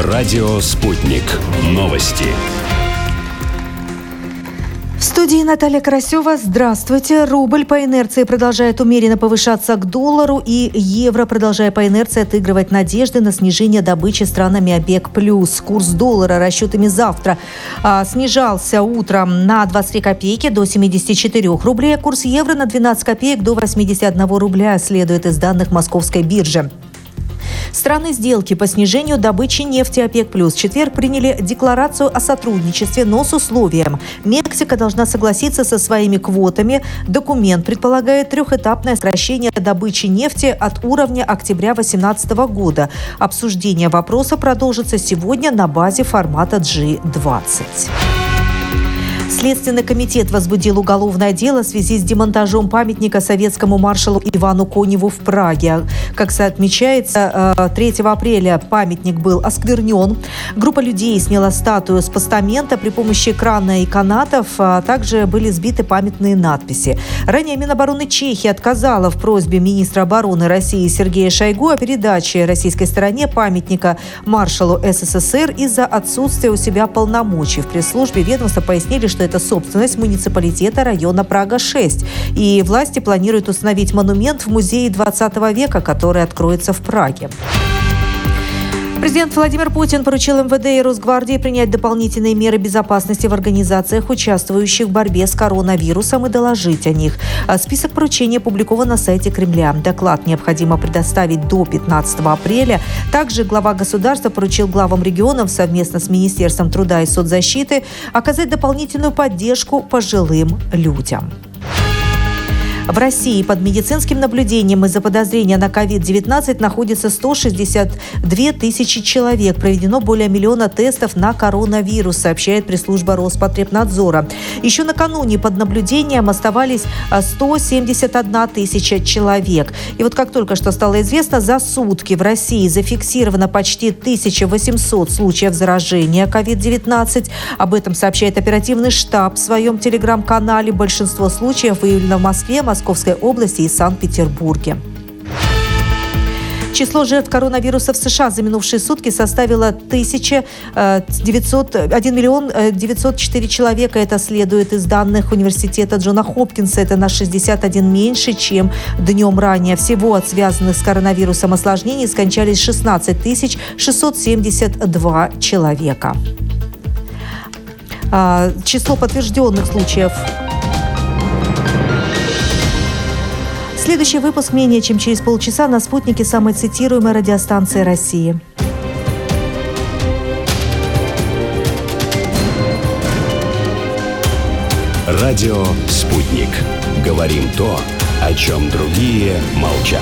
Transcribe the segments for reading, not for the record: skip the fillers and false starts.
Радио «Спутник». Новости. В студии Наталья Карасева. Здравствуйте. Рубль по инерции продолжает умеренно повышаться к доллару, и евро, продолжая по инерции отыгрывать надежды на снижение добычи странами ОПЕК+. Курс доллара расчетами завтра снижался утром на 23 копейки до 74 рублей, а курс евро на 12 копеек до 81 рубля, следует из данных Московской биржи. Страны сделки по снижению добычи нефти ОПЕК+. В четверг приняли декларацию о сотрудничестве, но с условием. Мексика должна согласиться со своими квотами. Документ предполагает трехэтапное сокращение добычи нефти от уровня октября 2018 года. Обсуждение вопроса продолжится сегодня на базе формата G20. Следственный комитет возбудил уголовное дело в связи с демонтажом памятника советскому маршалу Ивану Коневу в Праге. Как отмечается, 3 апреля памятник был осквернен. Группа людей сняла статую с постамента при помощи крана и канатов, а также были сбиты памятные надписи. Ранее Минобороны Чехии отказала в просьбе министра обороны России Сергея Шойгу о передаче российской стороне памятника маршалу СССР из-за отсутствия у себя полномочий. В пресс-службе ведомства пояснили, что это собственность муниципалитета района Прага-6. И власти планируют установить монумент в музее 20 века, который откроется в Праге. Президент Владимир Путин поручил МВД и Росгвардии принять дополнительные меры безопасности в организациях, участвующих в борьбе с коронавирусом, и доложить о них. Список поручений опубликован на сайте Кремля. Доклад необходимо предоставить до 15 апреля. Также глава государства поручил главам регионов совместно с Министерством труда и соцзащиты оказать дополнительную поддержку пожилым людям. В России под медицинским наблюдением из-за подозрения на COVID-19 находится 162 тысячи человек. Проведено более 1 миллиона тестов на коронавирус, сообщает пресс-служба Роспотребнадзора. Еще накануне под наблюдением оставались 171 тысяча человек. И вот как только что стало известно, за сутки в России зафиксировано почти 1800 случаев заражения COVID-19. Об этом сообщает оперативный штаб в своем телеграм-канале. Большинство случаев выявлено в Москве, Московской области и Санкт-Петербурге. Число жертв коронавируса в США за минувшие сутки составило 1 миллион 904 человека. Это следует из данных университета Джона Хопкинса. Это на 61 меньше, чем днем ранее. Всего от связанных с коронавирусом осложнений скончались 16 672 человека. Число подтвержденных случаев. Следующий выпуск менее чем через полчаса на «Спутнике», самой цитируемой радиостанции России. Радио «Спутник». Говорим то, о чем другие молчат.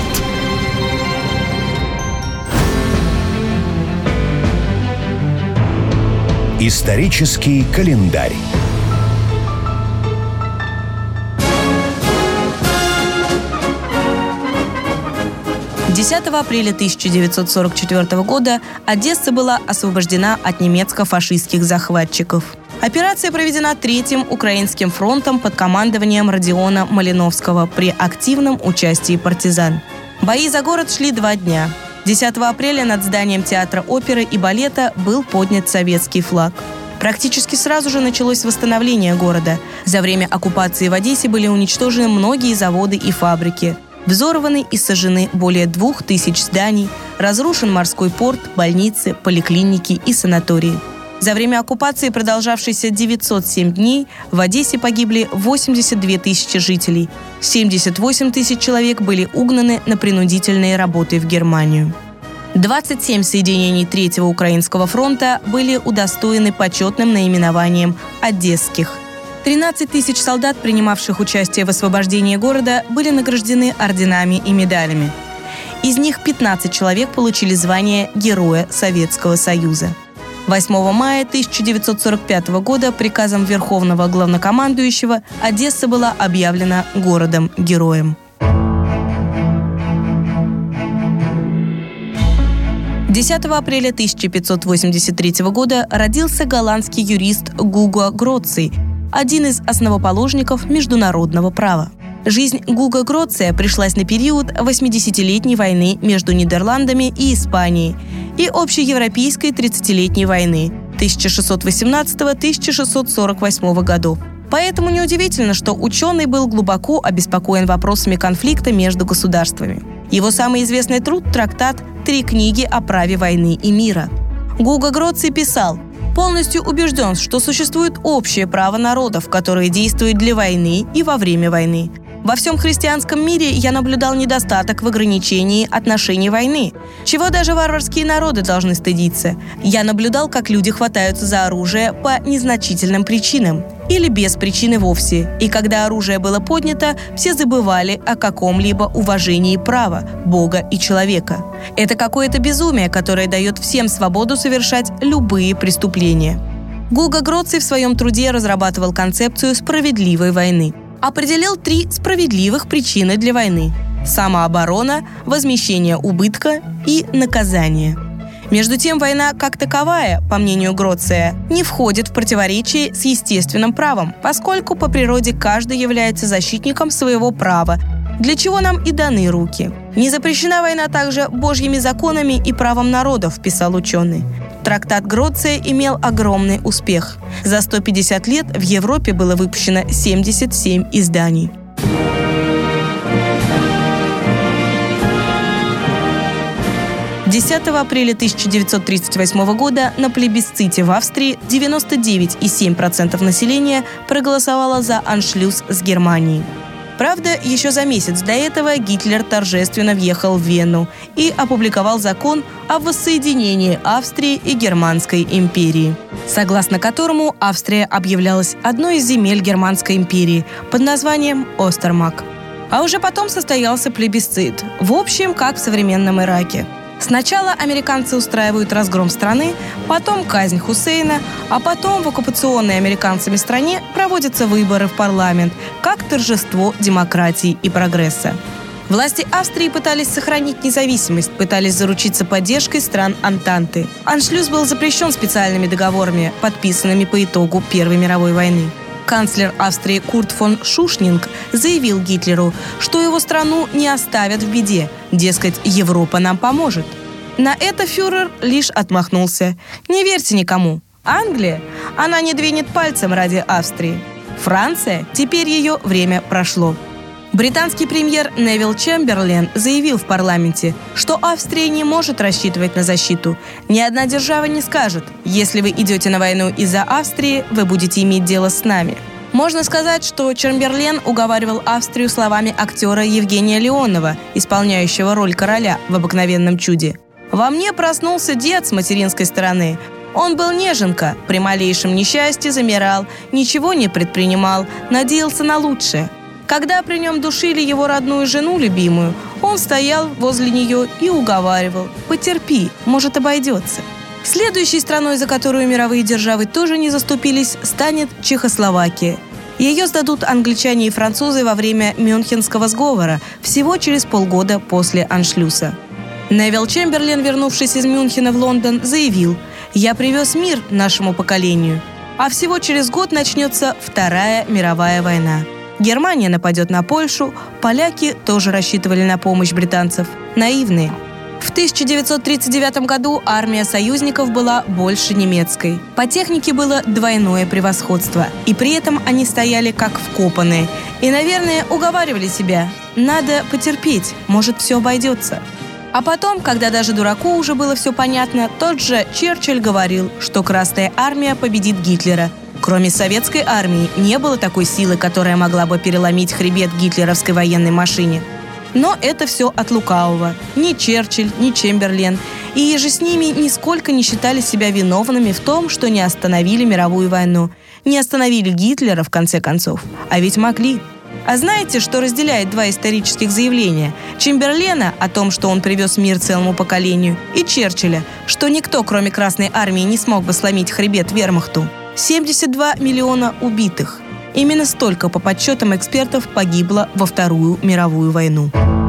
Исторический календарь. 10 апреля 1944 года Одесса была освобождена от немецко-фашистских захватчиков. Операция проведена Третьим Украинским фронтом под командованием Родиона Малиновского при активном участии партизан. Бои за город шли 2 дня. 10 апреля над зданием театра оперы и балета был поднят советский флаг. Практически сразу же началось восстановление города. За время оккупации в Одессе были уничтожены многие заводы и фабрики. Взорваны и сожжены более 2000 зданий, разрушен морской порт, больницы, поликлиники и санатории. За время оккупации, продолжавшейся 907 дней, в Одессе погибли 82 тысячи жителей. 78 тысяч человек были угнаны на принудительные работы в Германию. 27 соединений Третьего Украинского фронта были удостоены почетным наименованием «Одесских». 13 тысяч солдат, принимавших участие в освобождении города, были награждены орденами и медалями. Из них 15 человек получили звание Героя Советского Союза. 8 мая 1945 года приказом Верховного Главнокомандующего Одесса была объявлена городом-героем. 10 апреля 1583 года родился голландский юрист Гуго Гроций, один из основоположников международного права. Жизнь Гуго Гроция пришлась на период 80-летней войны между Нидерландами и Испанией. и общеевропейской 30-летней войны 1618-1648 годов. Поэтому неудивительно, что ученый был глубоко обеспокоен вопросами конфликта между государствами. Его самый известный труд – трактат «Три книги о праве войны и мира». Гуго Гроций писал: «Полностью убежден, что существует общее право народов, которое действует для войны и во время войны. Во всем христианском мире я наблюдал недостаток в ограничении отношений войны, чего даже варварские народы должны стыдиться. Я наблюдал, как люди хватаются за оружие по незначительным причинам или без причины вовсе, и когда оружие было поднято, все забывали о каком-либо уважении права, Бога и человека. Это какое-то безумие, которое дает всем свободу совершать любые преступления». Гуго Гроций в своем труде разрабатывал концепцию справедливой войны. Определил 3 справедливых причины для войны – самооборона, возмещение убытка и наказание. Между тем, война как таковая, по мнению Гроция, не входит в противоречие с естественным правом, поскольку по природе каждый является защитником своего права, для чего нам и даны руки. «Не запрещена война также Божьими законами и правом народов», – писал ученый. Трактат Гроция имел огромный успех. За 150 лет в Европе было выпущено 77 изданий. «10 апреля 1938 года на плебисците в Австрии 99,7% населения проголосовало за аншлюс с Германией. Правда, еще за месяц до этого Гитлер торжественно въехал в Вену и опубликовал закон о воссоединении Австрии и Германской империи, согласно которому Австрия объявлялась одной из земель Германской империи под названием Остермарк. А уже потом состоялся плебисцит, в общем, как в современном Ираке. Сначала американцы устраивают разгром страны, потом казнь Хусейна, а потом в оккупационной американцами стране проводятся выборы в парламент, как торжество демократии и прогресса. Власти Австрии пытались сохранить независимость, пытались заручиться поддержкой стран Антанты. Аншлюс был запрещен специальными договорами, подписанными по итогу Первой мировой войны. Канцлер Австрии Курт фон Шушнинг заявил Гитлеру, что его страну не оставят в беде, дескать, Европа нам поможет. На это фюрер лишь отмахнулся. Не верьте никому. Англия? Она не двинет пальцем ради Австрии. Франция? Теперь ее время прошло. Британский премьер Невилл Чемберлен заявил в парламенте, что Австрия не может рассчитывать на защиту. Ни одна держава не скажет: если вы идете на войну из-за Австрии, вы будете иметь дело с нами. Можно сказать, что Чемберлен уговаривал Австрию словами актера Евгения Леонова, исполняющего роль короля в «Обыкновенном чуде». «Во мне проснулся дед с материнской стороны. Он был неженка, при малейшем несчастье замирал, ничего не предпринимал, надеялся на лучшее. Когда при нем душили его родную жену любимую, он стоял возле нее и уговаривал: потерпи, может, обойдется». Следующей страной, за которую мировые державы тоже не заступились, станет Чехословакия. Ее сдадут англичане и французы во время Мюнхенского сговора, всего через полгода после аншлюса. Невилл Чемберлен, вернувшись из Мюнхена в Лондон, заявил: «Я привез мир нашему поколению». А всего через год начнется Вторая мировая война. Германия нападет на Польшу, поляки тоже рассчитывали на помощь британцев. Наивные. В 1939 году армия союзников была больше немецкой. По технике было двойное превосходство, и при этом они стояли как вкопанные. И, наверное, уговаривали себя: надо потерпеть, может, все обойдется. А потом, когда даже дураку уже было все понятно, тот же Черчилль говорил, что Красная армия победит Гитлера. Кроме советской армии не было такой силы, которая могла бы переломить хребет гитлеровской военной машине. Но это все от лукавого. Ни Черчилль, ни Чемберлен и же с ними нисколько не считали себя виновными в том, что не остановили мировую войну. Не остановили Гитлера, в конце концов. А ведь могли. А знаете, что разделяет два исторических заявления? Чемберлена о том, что он привез мир целому поколению, и Черчилля, что никто, кроме Красной армии, не смог бы сломить хребет вермахту. 72 миллиона убитых. Именно столько, по подсчетам экспертов, погибло во Вторую мировую войну.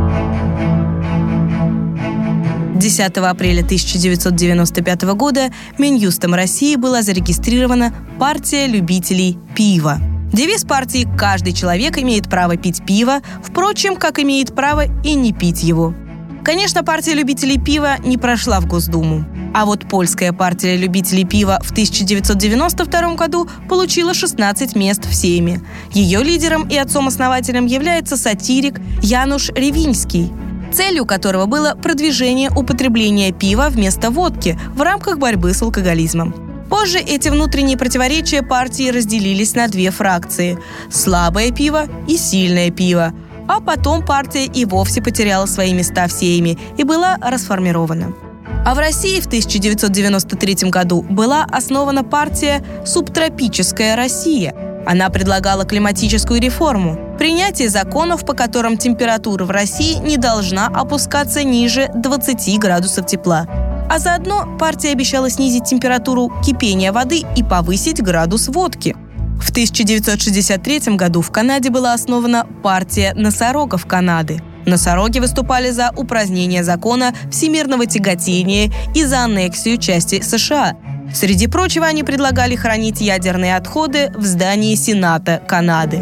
10 апреля 1995 года Минюстом России была зарегистрирована партия любителей пива. Девиз партии «Каждый человек имеет право пить пиво», впрочем, как имеет право и не пить его. Конечно, партия любителей пива не прошла в Госдуму. А вот польская партия любителей пива в 1992 году получила 16 мест в Сейме. Ее лидером и отцом-основателем является сатирик Януш Ревинский, целью которого было продвижение употребления пива вместо водки в рамках борьбы с алкоголизмом. Позже эти внутренние противоречия партии разделились на две фракции – слабое пиво и сильное пиво. А потом партия и вовсе потеряла свои места в Сейме и была расформирована. А в России в 1993 году была основана партия «Субтропическая Россия». Она предлагала климатическую реформу – принятие законов, по которым температура в России не должна опускаться ниже 20 градусов тепла. А заодно партия обещала снизить температуру кипения воды и повысить градус водки. В 1963 году в Канаде была основана партия носорогов Канады. Носороги выступали за упразднение закона всемирного тяготения и за аннексию части США. Среди прочего, они предлагали хранить ядерные отходы в здании Сената Канады.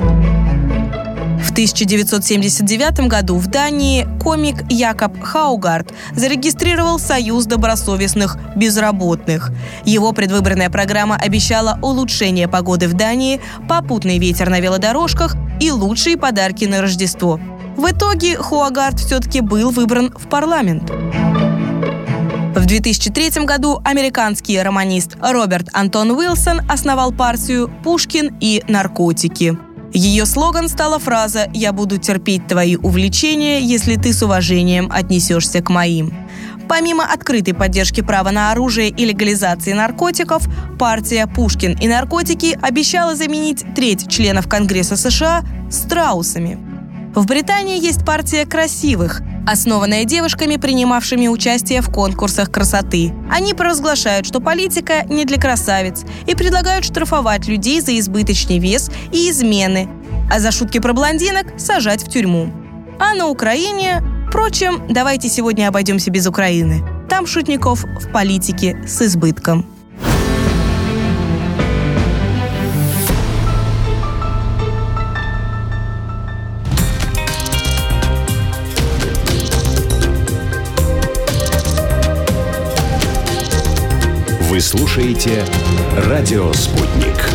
В 1979 году в Дании комик Якоб Хаугард зарегистрировал Союз добросовестных безработных. Его предвыборная программа обещала улучшение погоды в Дании, попутный ветер на велодорожках и лучшие подарки на Рождество. В итоге Хаугард все-таки был выбран в парламент. В 2003 году американский романист Роберт Антон Уилсон основал партию «Пушкин и наркотики». Ее слоган стала фраза «Я буду терпеть твои увлечения, если ты с уважением отнесешься к моим». Помимо открытой поддержки права на оружие и легализации наркотиков, партия «Пушкин и наркотики» обещала заменить треть членов Конгресса США страусами. В Британии есть партия красивых, основанная девушками, принимавшими участие в конкурсах красоты. Они провозглашают, что политика не для красавиц, и предлагают штрафовать людей за избыточный вес и измены, а за шутки про блондинок сажать в тюрьму. А на Украине... Впрочем, давайте сегодня обойдемся без Украины. Там шутников в политике с избытком. Вы слушаете «Радио Спутник».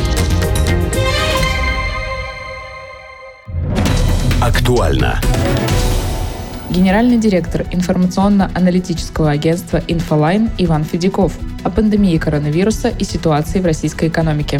Актуально. Генеральный директор информационно-аналитического агентства «Инфолайн» Иван Федяков о пандемии коронавируса и ситуации в российской экономике.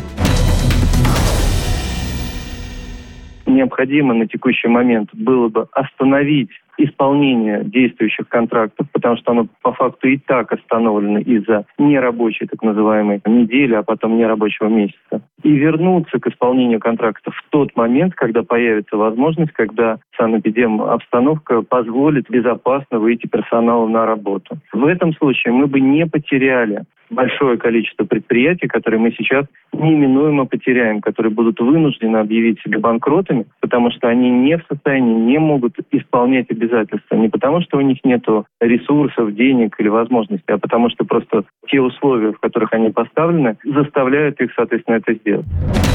Необходимо на текущий момент было бы остановить исполнение действующих контрактов, потому что оно по факту и так остановлено из-за нерабочей так называемой недели, а потом нерабочего месяца. И вернуться к исполнению контрактов в тот момент, когда появится возможность, когда санэпидем-обстановка позволит безопасно выйти персоналу на работу. В этом случае мы бы не потеряли большое количество предприятий, которые мы сейчас неименуемо потеряем, которые будут вынуждены объявить себя банкротами, потому что они не в состоянии, не могут исполнять обязательства. Не потому, что у них нет ресурсов, денег или возможностей, а потому что просто те условия, в которых они поставлены, заставляют их, соответственно, это сделать.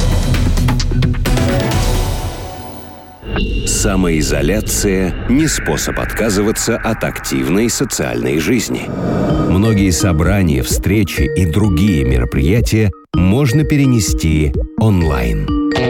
Самоизоляция – не способ отказываться от активной социальной жизни. Многие собрания, встречи и другие мероприятия можно перенести онлайн.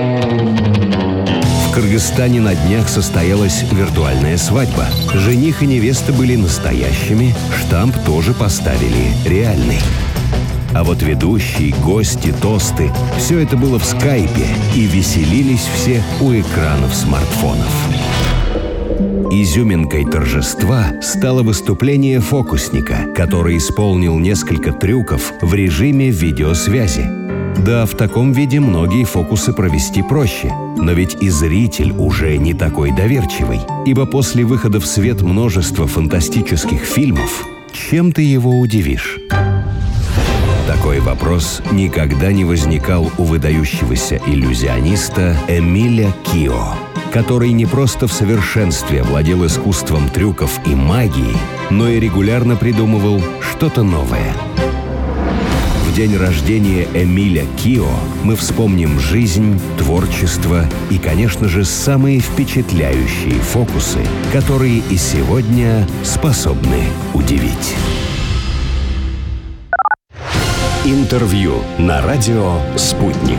В Кыргызстане на днях состоялась виртуальная свадьба. Жених и невеста были настоящими, штамп тоже поставили реальный. А вот ведущие, гости, тосты – все это было в скайпе, и веселились все у экранов смартфонов. Изюминкой торжества стало выступление фокусника, который исполнил несколько трюков в режиме видеосвязи. Да, в таком виде многие фокусы провести проще. Но ведь и зритель уже не такой доверчивый, ибо после выхода в свет множества фантастических фильмов, чем ты его удивишь? Такой вопрос никогда не возникал у выдающегося иллюзиониста Эмиля Кио, который не просто в совершенстве владел искусством трюков и магии, но и регулярно придумывал что-то новое. В день рождения Эмиля Кио мы вспомним жизнь, творчество и, конечно же, самые впечатляющие фокусы, которые и сегодня способны удивить. Интервью на радио «Спутник».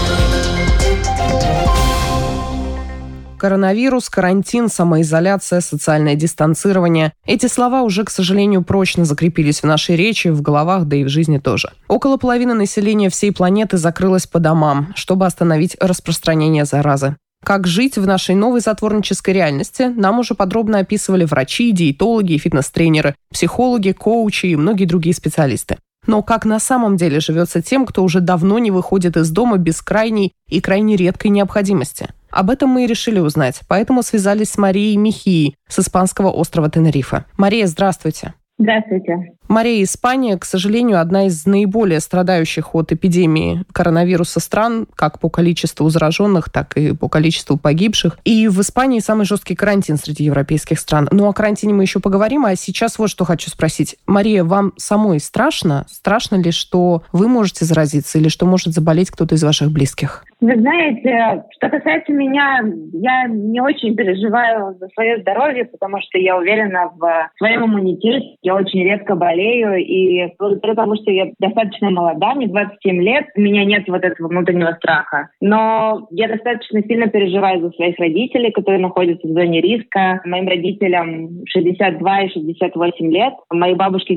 Коронавирус, карантин, самоизоляция, социальное дистанцирование. Эти слова уже, к сожалению, прочно закрепились в нашей речи, в головах, да и в жизни тоже. Около половины населения всей планеты закрылось по домам, чтобы остановить распространение заразы. Как жить в нашей новой затворнической реальности, нам уже подробно описывали врачи, диетологи, фитнес-тренеры, психологи, коучи и многие другие специалисты. Но как на самом деле живется тем, кто уже давно не выходит из дома без крайней и крайне редкой необходимости? Об этом мы и решили узнать, поэтому связались с Марией Мехией с испанского острова Тенерифе. Мария, здравствуйте. Здравствуйте. Мария, Испания, к сожалению, одна из наиболее страдающих от эпидемии коронавируса стран, как по количеству зараженных, так и по количеству погибших. И в Испании самый жесткий карантин среди европейских стран. Ну, о карантине мы еще поговорим, а сейчас вот что хочу спросить. Мария, вам самой страшно? Страшно ли, что вы можете заразиться или что может заболеть кто-то из ваших близких? Вы знаете, что касается меня, я не очень переживаю за свое здоровье, потому что я уверена в своем иммунитете. Я очень редко болею, и благодаря тому, что я достаточно молода, мне 27 лет, у меня нет вот этого внутреннего страха. Но я достаточно сильно переживаю за своих родителей, которые находятся в зоне риска. Моим родителям 62 и 68 лет. Моей бабушке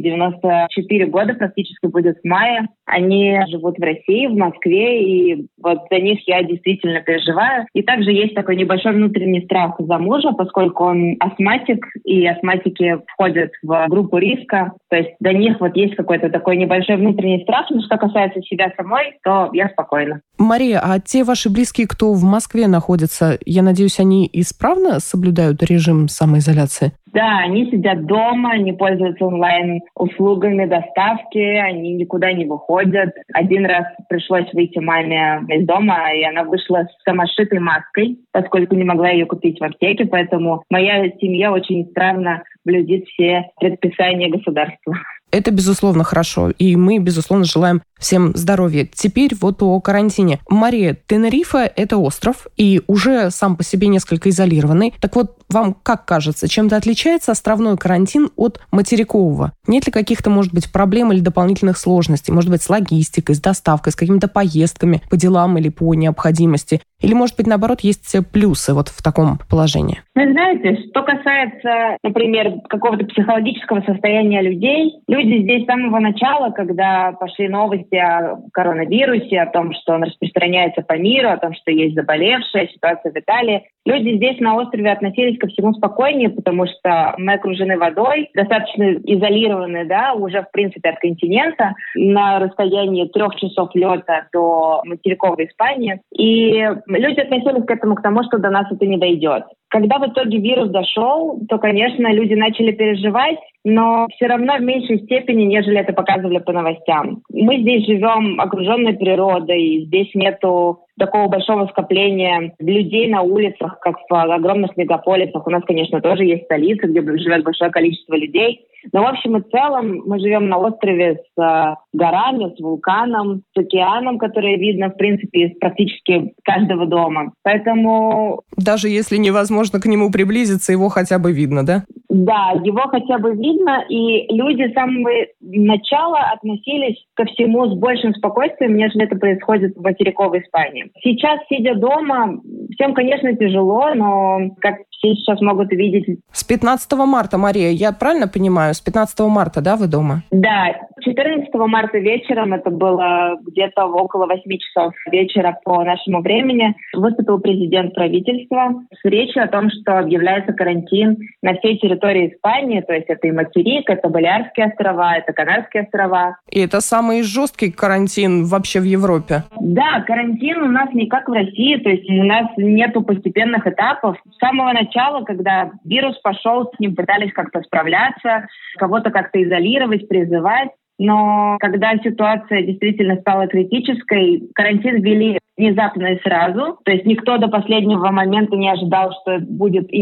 94 года, практически будет в мае. Они живут в России, в Москве, и вот за них я действительно переживаю. И также есть такой небольшой внутренний страх за мужа, поскольку он астматик, и астматики входят в группу риска. То есть до них вот есть какой-то такой небольшой внутренний страх. Но что касается себя самой, то я спокойна. Мария, а те ваши близкие, кто в Москве находится, я надеюсь, они исправно соблюдают режим самоизоляции? Да, они сидят дома, они пользуются онлайн-услугами доставки, они никуда не выходят. Один раз пришлось выйти маме из дома, и она вышла с самошитой маской, поскольку не могла ее купить в аптеке, поэтому моя семья очень исправно блюдет все предписания государства. Это, безусловно, хорошо. И мы, безусловно, желаем всем здоровья. Теперь вот о карантине. Мария, Тенерифе – это остров, и уже сам по себе несколько изолированный. Так вот, вам как кажется, чем-то отличается островной карантин от материкового? Нет ли каких-то, может быть, проблем или дополнительных сложностей? Может быть, с логистикой, с доставкой, с какими-то поездками по делам или по необходимости? Или, может быть, наоборот, есть плюсы вот в таком положении? Вы знаете, что касается, например, какого-то психологического состояния людей, люди здесь с самого начала, когда пошли новости о коронавирусе, о том, что он распространяется по миру, о том, что есть заболевшая, ситуация в Италии, люди здесь на острове относились ко всему спокойнее, потому что мы окружены водой, достаточно изолированы, да, уже в принципе от континента, на расстоянии 3 часов лета до материковой Испании. И люди относились к этому, к тому, что до нас это не дойдет. Когда в итоге вирус дошел, то, конечно, люди начали переживать, но все равно в меньшей степени, нежели это показывали по новостям. Мы здесь живем окруженной природой, здесь нету такого большого скопления людей на улицах, как в огромных мегаполисах. У нас, конечно, тоже есть столица, где живет большое количество людей. Но в общем и целом мы живем на острове с горами, с вулканом, с океаном, который видно, в принципе, из практически каждого дома. Поэтому... Даже если невозможно к нему приблизиться, его хотя бы видно, да? Да, его хотя бы видно, и люди с самого начала относились ко всему с большим спокойствием, нежели это происходит в материковой Испании. Сейчас, сидя дома, всем, конечно, тяжело, но, как все сейчас могут увидеть... С 15 марта, Мария, я правильно понимаю? С 15 марта, да, вы дома? Да, 14 марта вечером, это было где-то около 8 часов вечера по нашему времени, выступил президент правительства с речью о том, что объявляется карантин на всей территории Испании, то есть это и материк, это Балиарские острова, это Канарские острова. И это самый жесткий карантин вообще в Европе? Да, карантин у нас не как в России, то есть у нас нету постепенных этапов. С самого начала, когда вирус пошел, с ним пытались как-то справляться, кого-то как-то изолировать, призывать. Но когда ситуация действительно стала критической, карантин ввели внезапно и сразу. То есть никто до последнего момента не ожидал, что будет именно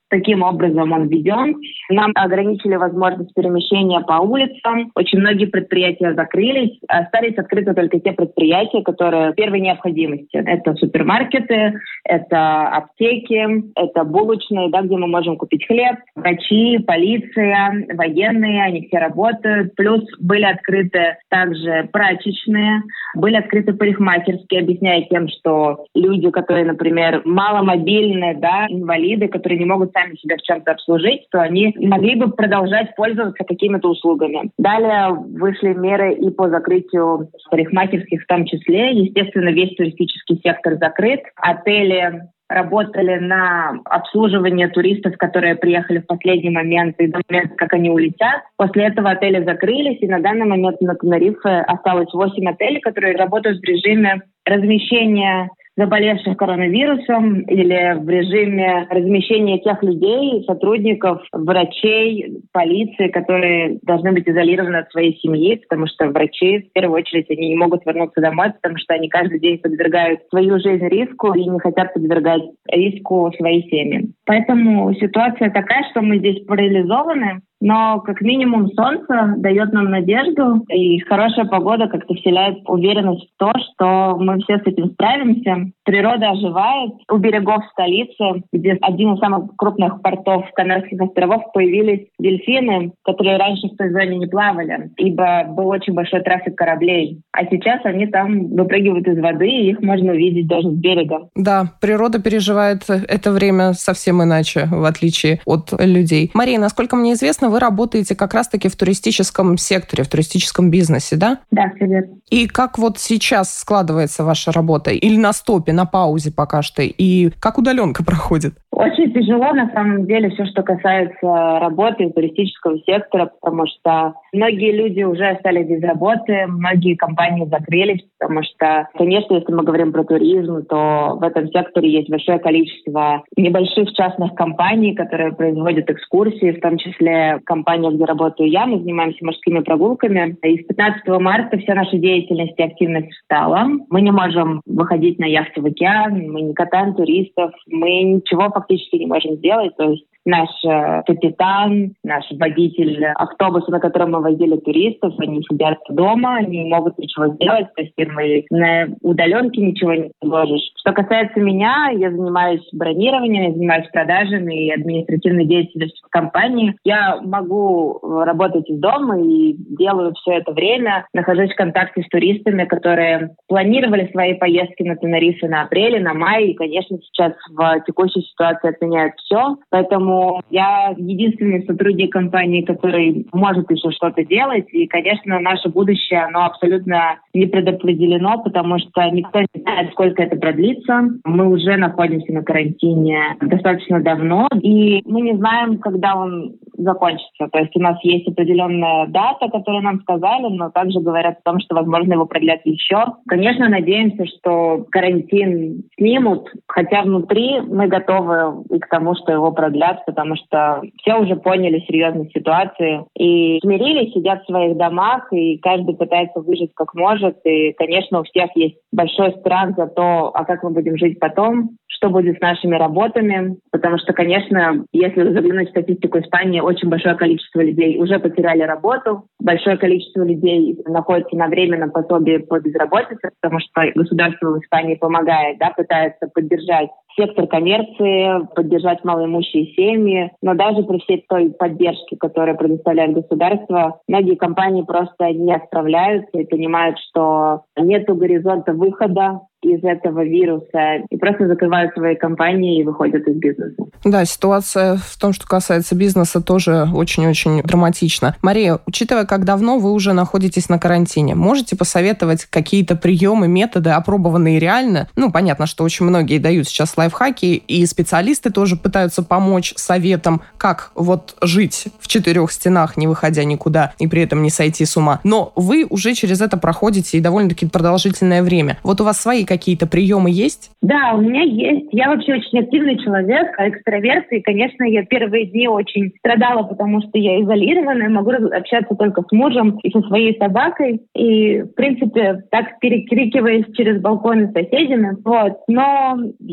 таким образом он введен. Нам ограничили возможность перемещения по улицам. Очень многие предприятия закрылись. Остались открыты только те предприятия, которые первой необходимости. Это супермаркеты, это аптеки, это булочные, да, где мы можем купить хлеб. Врачи, полиция, военные, они все работают. Плюс были открыты также прачечные, были открыты парикмахерские, объясняя тем, что люди, которые, например, маломобильные, да, инвалиды, которые не могут сами себя в чем-то обслужить, то они могли бы продолжать пользоваться какими-то услугами. Далее вышли меры и по закрытию парикмахерских в том числе. Естественно, весь туристический сектор закрыт. Отели работали на обслуживание туристов, которые приехали в последний момент и до момента, как они улетят. После этого отели закрылись, и на данный момент на Тенерифе осталось 8 отелей, которые работают в режиме размещения заболевших коронавирусом или в режиме размещения тех людей, сотрудников, врачей, полиции, которые должны быть изолированы от своей семьи, потому что врачи, в первую очередь, они не могут вернуться домой, потому что они каждый день подвергают свою жизнь риску и не хотят подвергать риску своей семьи. Поэтому ситуация такая, что мы здесь парализованы, но как минимум солнце дает нам надежду, и хорошая погода как-то вселяет уверенность в то, что мы все с этим справимся. Природа оживает. У берегов столицы, где один из самых крупных портов Канарских островов, появились дельфины, которые раньше в той зоне не плавали, ибо был очень большой трафик кораблей. А сейчас они там выпрыгивают из воды, и их можно увидеть даже с берега. Да, природа переживает это время совсем иначе, в отличие от людей. Мария, насколько мне известно, вы работаете как раз-таки в туристическом секторе, в туристическом бизнесе, да? Да, все верно. И как вот сейчас складывается ваша работа? Или на стопе, на паузе пока что? И как удаленка проходит? Очень тяжело, на самом деле, все, что касается работы туристического сектора, потому что многие люди уже остались без работы, многие компании закрылись, потому что, конечно, если мы говорим про туризм, то в этом секторе есть большое количество небольших частных компаний, которые производят экскурсии, в том числе компания, где работаю я, мы занимаемся морскими прогулками. И с 15 марта вся наша деятельность и активность встала. Мы не можем выходить на яхты в океан, мы не катаем туристов, мы ничего фактически не можем сделать. То есть наш капитан, наш водитель автобуса, на котором мы возили туристов, они сидят дома, они не могут ничего сделать, то есть фирмы на удаленке ничего не предложишь. Что касается меня, я занимаюсь бронированием, я занимаюсь продажами и административной деятельностью в компании. Я могу работать из дома и делаю все это время, нахожусь в контакте с туристами, которые планировали свои поездки на Тенерифе на апрель, на май, и, конечно, сейчас в текущей ситуации отменяют все, поэтому я единственный сотрудник компании, который может еще что-то делать. И, конечно, наше будущее, оно абсолютно не предопределено, потому что никто не знает, сколько это продлится. Мы уже находимся на карантине достаточно давно, и мы не знаем, когда он закончится. То есть у нас есть определенная дата, которую нам сказали, но также говорят о том, что, возможно, его продлят еще. Конечно, надеемся, что карантин снимут, хотя внутри мы готовы и к тому, что его продлят, потому что все уже поняли серьезность ситуации и смирились, сидят в своих домах, и каждый пытается выжить как может. И, конечно, у всех есть большой страх за то, а как мы будем жить потом, что будет с нашими работами. Потому что, конечно, если заглянуть в статистику Испании, очень большое количество людей уже потеряли работу, большое количество людей находится на временном пособии по безработице, потому что государство в Испании помогает, да, пытается поддержать сектор коммерции, поддержать малоимущие семьи. Но даже при всей той поддержке, которую предоставляет государство, многие компании просто не справляются и понимают, что нет горизонта выхода из этого вируса, и просто закрывают свои компании и выходят из бизнеса. Да, ситуация в том, что касается бизнеса, тоже очень-очень драматична. Мария, учитывая, как давно вы уже находитесь на карантине, можете посоветовать какие-то приемы, методы, опробованные реально? Ну, понятно, что очень многие дают сейчас лайфхаки, и специалисты тоже пытаются помочь советам, как вот жить в 4 стенах, не выходя никуда, и при этом не сойти с ума. Но вы уже через это проходите и довольно-таки продолжительное время. Вот у вас свои какие-то приемы есть? Да, у меня есть. Я вообще очень активный человек, экстраверт, и, конечно, я первые дни очень страдала, потому что я изолированная, могу общаться только с мужем и со своей собакой, и, в принципе, так перекрикиваясь через балконы с соседями. Вот. Но я себя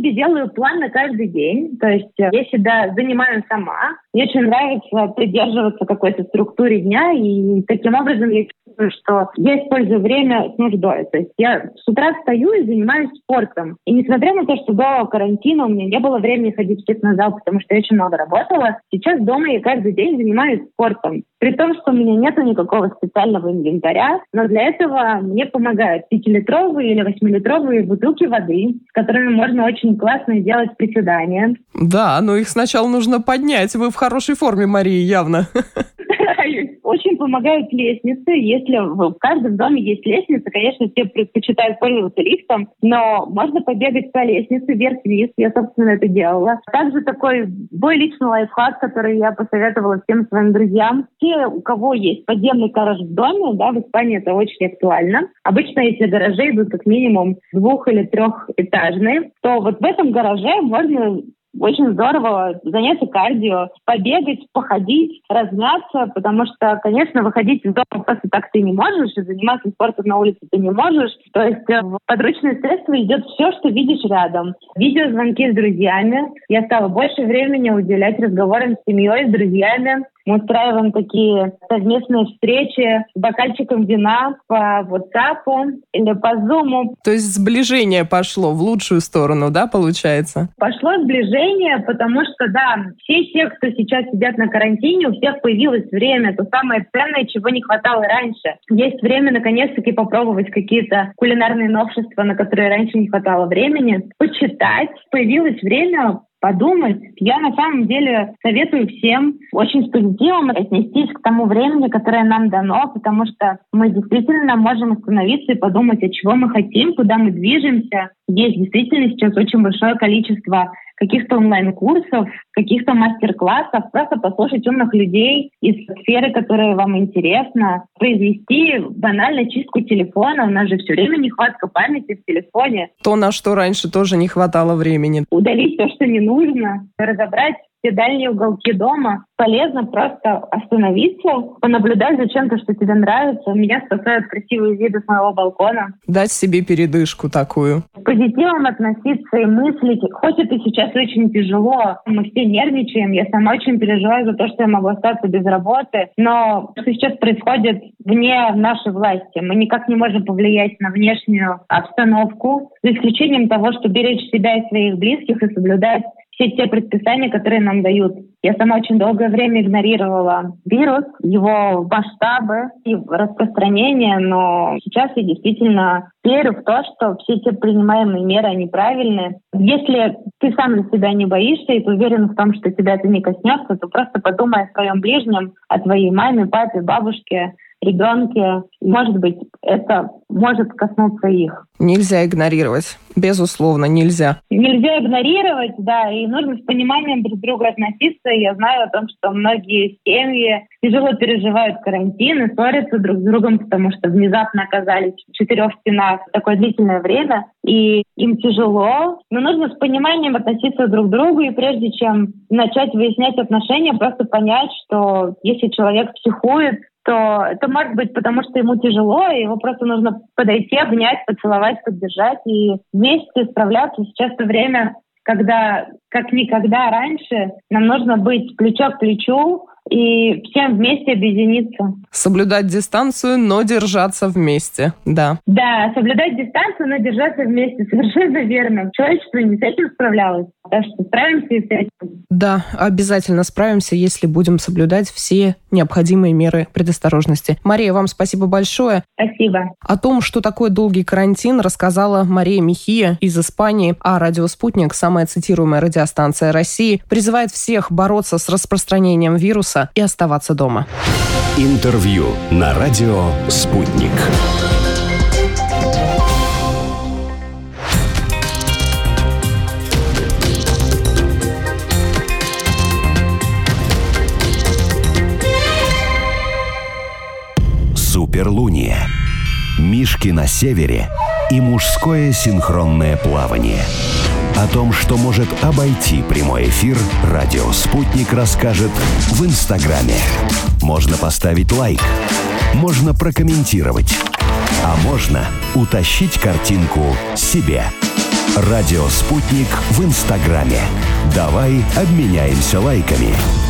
себе делаю план на каждый день. То есть я себя занимаю сама. Мне очень нравится придерживаться какой-то структуре дня. И таким образом я чувствую, что я использую время с нуждой. То есть я с утра встаю и занимаюсь спортом. И несмотря на то, что до карантина у меня не было времени ходить в фитнес-зал, потому что я очень много работала, сейчас дома я каждый день занимаюсь спортом. При том, что у меня нет никакого специального инвентаря, но для этого мне помогают 5-литровые или 8-литровые бутылки воды, с которыми можно очень классно делать приседания. Да, но их сначала нужно поднять. Вы в хорошей форме, Мария, явно. Очень помогают лестницы. Если в каждом доме есть лестница, конечно, все предпочитают пользоваться лифтом, но можно побегать по лестнице вверх-вниз. Я, собственно, это делала. Также такой мой личный лайфхак, который я посоветовала всем своим друзьям. Те, у кого есть подземный гараж в доме, да, в Испании это очень актуально. Обычно эти гаражи идут как минимум 2- или 3-этажные, то вот в этом гараже можно очень здорово заняться кардио, побегать, походить, размяться, потому что, конечно, выходить из дома просто так ты не можешь, и заниматься спортом на улице ты не можешь. То есть в подручные средства идет все, что видишь рядом. Видеозвонки с друзьями. Я стала больше времени уделять разговорам с семьей, с друзьями. Мы устраиваем такие совместные встречи с бокальчиком вина по WhatsApp или по Zoom. То есть сближение пошло в лучшую сторону, да, получается? Пошло сближение, потому что, да, все те, кто сейчас сидят на карантине, у всех появилось время, то самое ценное, чего не хватало раньше. Есть время, наконец-таки, попробовать какие-то кулинарные новшества, на которые раньше не хватало времени, почитать. Появилось время подумать. Я на самом деле советую всем очень с позитивом отнестись к тому времени, которое нам дано, потому что мы действительно можем остановиться и подумать, от чего мы хотим, куда мы движемся. Есть действительно сейчас очень большое количество каких-то онлайн-курсов, каких-то мастер-классов, просто послушать умных людей из сферы, которая вам интересна, произвести банально чистку телефона. У нас же все время нехватка памяти в телефоне. То, на что раньше тоже не хватало времени. Удалить то, что не нужно, разобрать все дальние уголки дома. Полезно просто остановиться, понаблюдать за чем-то, что тебе нравится. Меня спасают красивые виды с моего балкона. Дать себе передышку такую. С позитивом относиться и мыслить. Хоть это сейчас очень тяжело, мы все нервничаем. Я сама очень переживаю за то, что я могу остаться без работы. Но что сейчас происходит вне нашей власти. Мы никак не можем повлиять на внешнюю обстановку, за исключением того, что беречь себя и своих близких и соблюдать все те предписания, которые нам дают. Я сама очень долгое время игнорировала вирус, его масштабы и распространение, но сейчас я действительно верю в то, что все те принимаемые меры, они правильные. Если ты сам за себя не боишься и ты уверен в том, что тебя это не коснется, то просто подумай о своем ближнем, о твоей маме, папе, бабушке, ребенке. Может быть, это может коснуться их. Нельзя игнорировать. Безусловно, нельзя. Нельзя игнорировать, да, и нужно с пониманием друг к другу относиться. Я знаю о том, что многие семьи тяжело переживают карантин и ссорятся друг с другом, потому что внезапно оказались в 4 стенах такое длительное время, и им тяжело. Но нужно с пониманием относиться друг к другу, и прежде чем начать выяснять отношения, просто понять, что если человек психует, то это может быть потому, что ему тяжело, и его просто нужно подойти, обнять, поцеловать, поддержать и вместе справляться. Сейчас то время, когда как никогда раньше нам нужно быть плечо к плечу и всем вместе объединиться. Соблюдать дистанцию, но держаться вместе, да. Да, соблюдать дистанцию, но держаться вместе. Совершенно верно. Человечество не с этим справлялось. Так что справимся и с этим. Да, обязательно справимся, если будем соблюдать все необходимые меры предосторожности. Мария, вам спасибо большое. Спасибо. О том, что такое долгий карантин, рассказала Мария Мехия из Испании, а «Радио Спутник», самая цитируемая радиостанция России, призывает всех бороться с распространением вируса и оставаться дома. Интервью на радио «Спутник». Суперлуния. Мишки на севере и мужское синхронное плавание. О том, что может обойти прямой эфир, радио «Спутник» расскажет в Инстаграме. Можно поставить лайк, можно прокомментировать. А можно утащить картинку себе. Радио «Спутник» в Инстаграме. Давай обменяемся лайками.